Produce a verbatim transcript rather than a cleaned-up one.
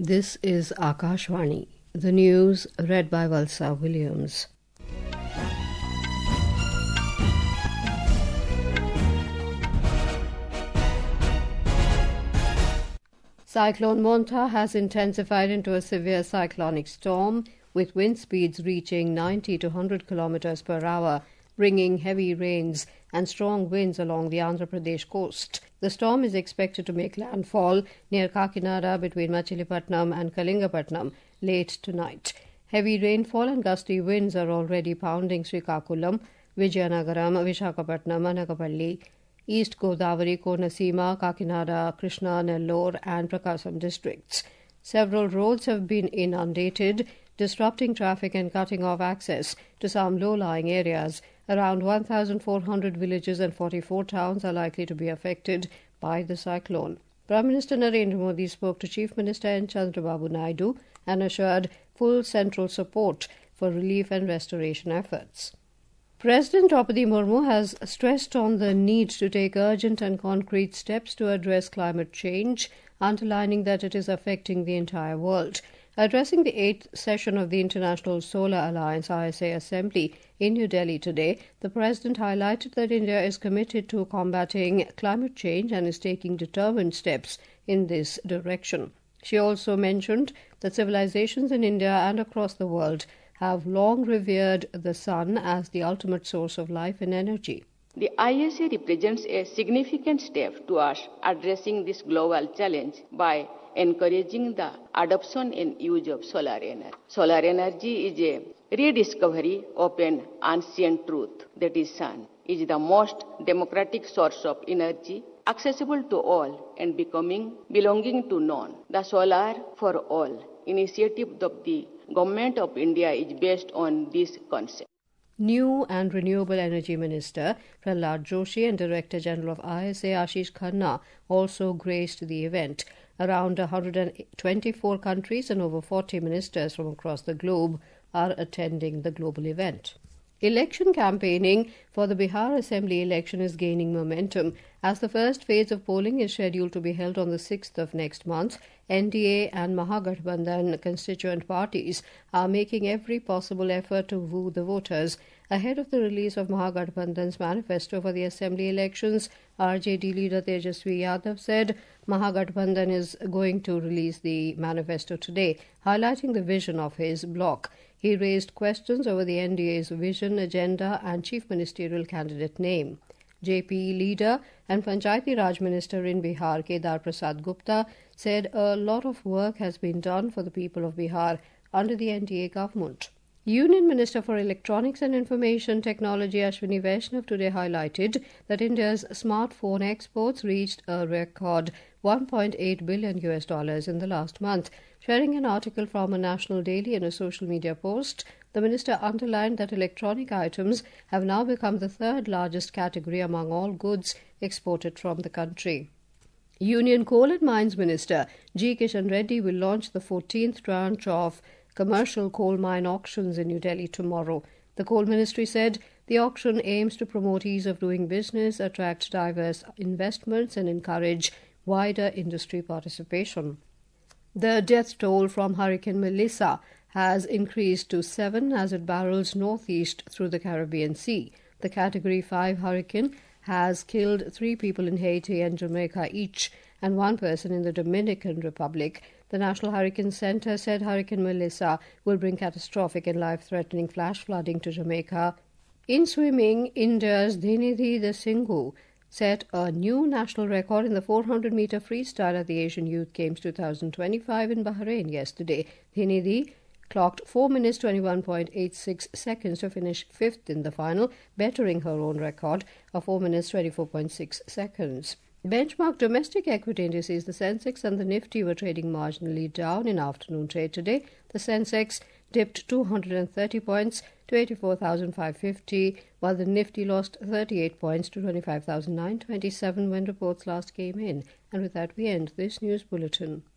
This is Akashvani. The news read by Valsa Williams. Cyclone Monta has intensified into a severe cyclonic storm, with wind speeds reaching ninety to one hundred kilometers per hour, bringing heavy rains and strong winds along the Andhra Pradesh coast. The storm is expected to make landfall near Kakinada between Machilipatnam and Kalingapatnam late tonight. Heavy rainfall and gusty winds are already pounding Srikakulam, Vijayanagaram, Visakhapatnam, Anakapalli, East Godavari, Konasima, Kakinada, Krishna, Nellore and Prakasam districts. Several roads have been inundated, disrupting traffic and cutting off access to some low-lying areas. Around one thousand four hundred villages and forty-four towns are likely to be affected by the cyclone. Prime Minister Narendra Modi spoke to Chief Minister N. Chandrababu Naidu and assured full central support for relief and restoration efforts. President Draupadi Murmu has stressed on the need to take urgent and concrete steps to address climate change, underlining that it is affecting the entire world. Addressing the eighth session of the International Solar Alliance I S A Assembly in New Delhi today, the President highlighted that India is committed to combating climate change and is taking determined steps in this direction. She also mentioned that civilizations in India and across the world have long revered the sun as the ultimate source of life and energy. The I S A represents a significant step towards addressing this global challenge by encouraging the adoption and use of solar energy. Solar energy is a rediscovery of an ancient truth, that is sun is the most democratic source of energy, accessible to all and becoming belonging to none. The Solar for All initiative of the Government of India is based on this concept. New and Renewable Energy Minister Prahlad Joshi and Director General of I S A Ashish Khanna also graced the event. Around one hundred twenty-four countries and over forty ministers from across the globe are attending the global event. Election campaigning for the Bihar Assembly election is gaining momentum. As the first phase of polling is scheduled to be held on the sixth of next month, N D A and Mahagathbandhan constituent parties are making every possible effort to woo the voters. Ahead of the release of Mahagathbandhan's manifesto for the Assembly elections, R J D leader Tejasvi Yadav said Mahagathbandhan is going to release the manifesto today, highlighting the vision of his bloc. He raised questions over the N D A's vision, agenda and chief ministerial candidate name. J P E leader and Panchayati Raj Minister in Bihar, Kedar Prasad Gupta, said a lot of work has been done for the people of Bihar under the N D A government. Union Minister for Electronics and Information Technology Ashwini Vaishnav today highlighted that India's smartphone exports reached a record one point eight billion U S dollars in the last month. Sharing an article from a national daily in a social media post, the minister underlined that electronic items have now become the third largest category among all goods exported from the country. Union Coal and Mines Minister G. Kishan Reddy will launch the fourteenth tranche of commercial coal mine auctions in New Delhi tomorrow. The Coal Ministry said the auction aims to promote ease of doing business, attract diverse investments and encourage wider industry participation. The death toll from Hurricane Melissa has increased to seven as it barrels northeast through the Caribbean Sea. The Category five hurricane has killed three people in Haiti and Jamaica each and one person in the Dominican Republic. The National Hurricane Center said Hurricane Melissa will bring catastrophic and life-threatening flash flooding to Jamaica. In swimming, India's Dhenidhi Singhu set a new national record in the four hundred meter freestyle at the Asian Youth Games twenty twenty-five in Bahrain yesterday. Dhenidhi clocked four minutes twenty-one point eight six seconds to finish fifth in the final, bettering her own record of four minutes twenty-four point six seconds. Benchmark domestic equity indices, the Sensex and the Nifty, were trading marginally down in afternoon trade today. The Sensex dipped two hundred thirty points to eighty-four thousand five hundred fifty, while the Nifty lost thirty-eight points to twenty-five thousand nine hundred twenty-seven when reports last came in. And with that, we end this news bulletin.